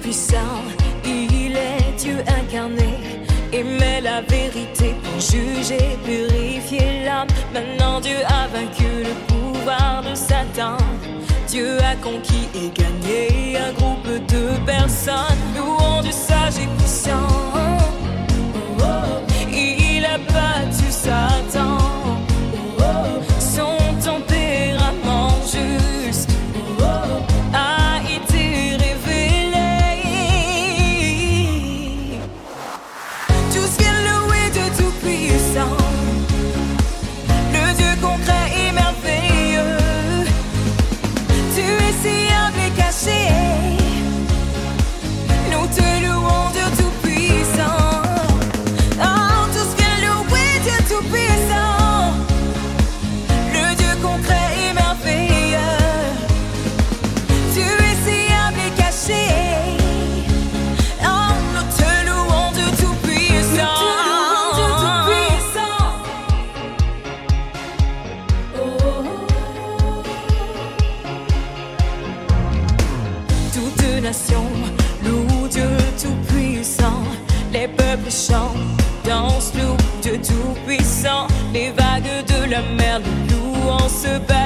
Tout-Puissant, il est Dieu incarné. Il met la vérité pour juger, purifier l'âme. Maintenant Dieu a vaincu le pouvoir de Satan. Dieu a conquis et gagné un groupe de personnes. Louons du sage et puissant. Oh, oh. Il a battu Satan. Oh, oh. Son tempérament juste a été révélé. Tous viennent louer de Tout-Puissant, le Dieu concret et merveilleux. Tu es si humble et caché. Nous te louons, Dieu Tout-Puissant. Oh, tous viennent louer Dieu Tout-Puissant, le Dieu concret et merveilleux. Tu es si humble et caché. Oh, nous te louons, Dieu Tout-Puissant. Nous te louons, Dieu Tout-Puissant. Toute nation loue Dieu Tout-Puissant. Les peuples chantent, dansent, louent Dieu Tout-Puissant. Les vagues de la mer le louent en se battant.